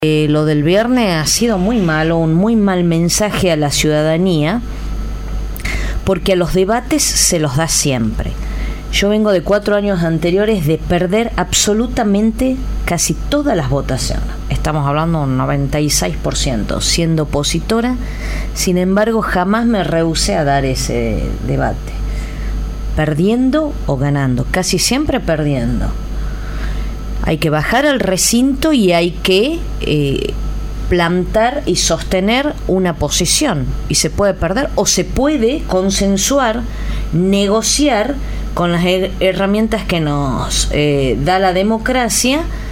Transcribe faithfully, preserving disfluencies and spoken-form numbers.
Eh, lo del viernes ha sido muy malo, un muy mal mensaje a la ciudadanía, porque a los debates se los da siempre. Yo vengo de cuatro años anteriores de perder absolutamente casi todas las votaciones. Estamos hablando de un noventa y seis por ciento siendo opositora. Sin embargo, jamás me rehusé a dar ese debate. Perdiendo o ganando, casi siempre perdiendo. Hay que bajar al recinto y hay que eh, plantar y sostener una posición. Y se puede perder o se puede consensuar, negociar con las her- herramientas que nos eh, da la democracia